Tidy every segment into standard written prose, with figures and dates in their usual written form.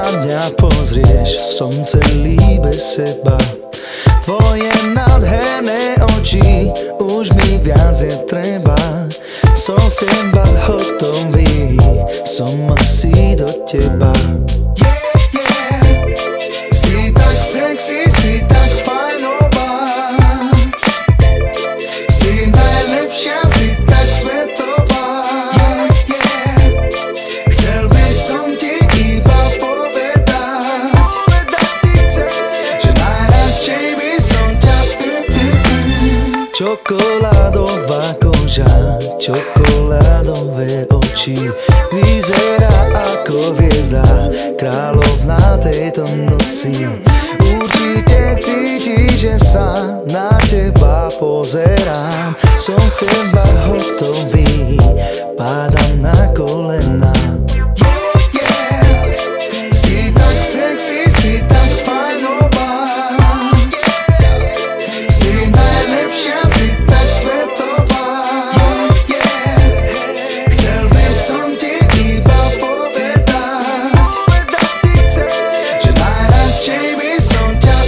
mňa pozrieš, som celý bez seba. Tvoje nádherné oči, už mi viac je treba. Som seba hotový, som asi do teba. Si tak sexy, si tak fajnová. Si najlepšia, si tak svetová. Chcel by som ti iba povedať, že najradšej by som ťa Čokoládová koža, čokoládové oči, vyzerá ako hviezda, kráľovná tejto noci. Určite cítiš, že sa na teba pozerám. Som seba hotový, pádam na kolena. Si tak sexy, si tak fajnová. Si najlepšia, si tak svetová. Chcel by som ti iba povedať, že najradšej by som ťa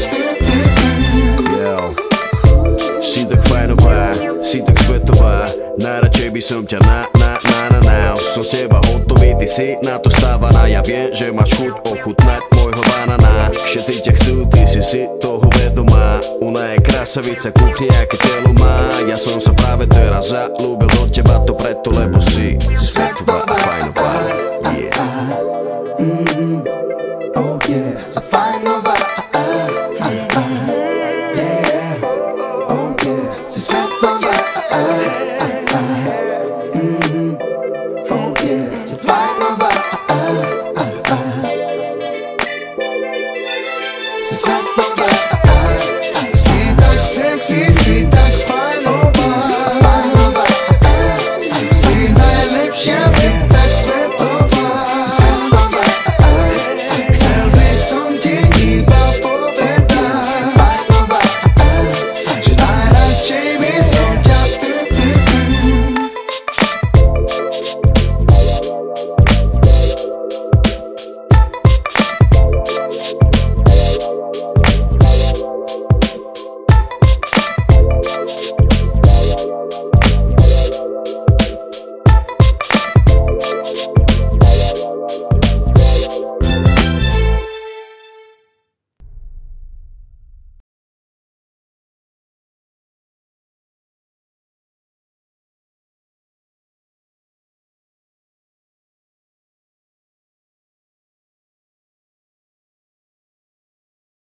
Si tak fajnová, si tak svetová. Najradšej by som ťa na. Som z teba hotový, ty si na to stávaná. Ja viem, že máš chuť ochutnať môjho banana. Všetci ťa chcú, ty si toho vedomá. Ona je krasavica, kúkni, aké telo má. Ja som sa práve teraz zalúbil do teba, to preto, lebo si svetová a fajnová. Oh yeah, so fajnová. Yeah, oh yeah, si svetová. Oh yeah, si fajnová. Si svetová. Si tak sexy.